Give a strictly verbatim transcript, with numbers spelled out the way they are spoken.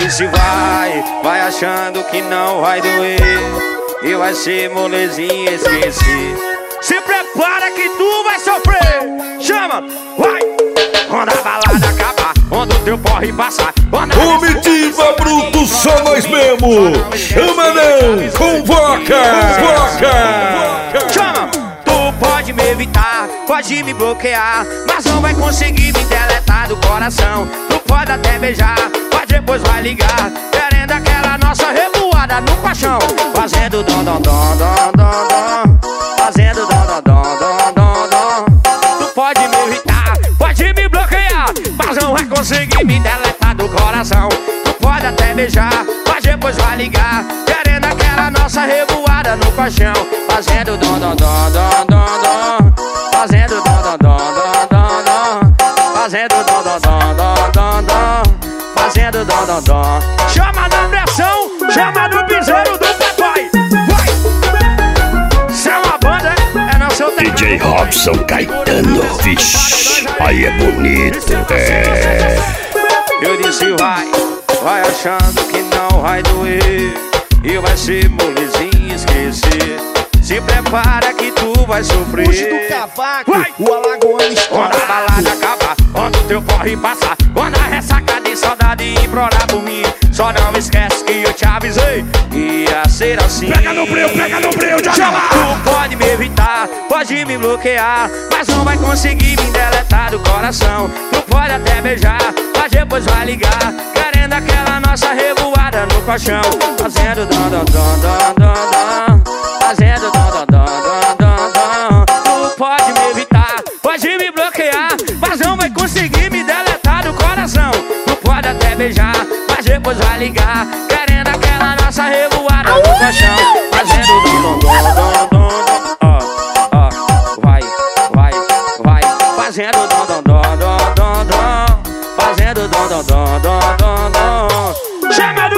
disse vai, vai achando que não vai doer e vai ser molezinha esquecer. Se prepara que tu vai sofrer. Chama, vai. Quando a balada acabar, quando o teu porre passar, Comitiva Bruto, só nós mesmo. Chama não, convoca, convoca. Chama. Tu pode me evitar, pode me bloquear, mas não vai conseguir me deletar do coração. Tu pode até beijar, mas depois vai ligar, querendo aquela nossa revoada no paixão. Fazendo dom, dom, dom, dom, dom, dom. Fazendo dom, dom, dom, dom, dom, dom. Tu pode me evitar, pode me bloquear, mas não vai conseguir me deletar do coração. Tu pode até beijar, mas depois vai ligar, querendo aquela nossa revoada no paixão. Fazendo dom, dom, dom, dom, dom, dom. Fazendo dom, dom, dom, dom, dom, dom. Fazendo dom, dom, dom, dom, dom, dom. Fazendo dom, dom, dom. Chama na pressão, chama no piseiro do papai. Vai! Se é uma banda, é não seu tempo. D J Robson Caetano, vixe, aí é bonito, é. Eu disse vai, vai achando que não vai doer e vai ser molezinha esquecer. Se prepara que tu vai sofrer. Puxa do cavaco, vai. O alagoano estoura. Quando a balada acabar, quando o teu corre passar, quando a ressaca de saudade implorar por mim, só não esquece que eu te avisei que ia ser assim. Pega no breu, pega no breu, já já. Tu pode me evitar, pode me bloquear, mas não vai conseguir me deletar do coração. Tu pode até beijar, mas depois vai ligar, querendo aquela nossa revoada no colchão. Fazendo dom, dom, dom, dom, dom, dom. Fazendo dom, dom, dom, dom, dom, dom. Tu pode me evitar, pode me bloquear, mas não vai conseguir me deletar do coração. Tu pode até beijar, mas depois vai ligar, querendo aquela nossa revoada no colchão. Fazendo dom, dom, dom, dom, dom, dom. Ó, ó, vai, vai, vai. Fazendo dom, dom, dom, dom, dom, dom. Fazendo dom, dom, dom, dom, dom, dom. Chama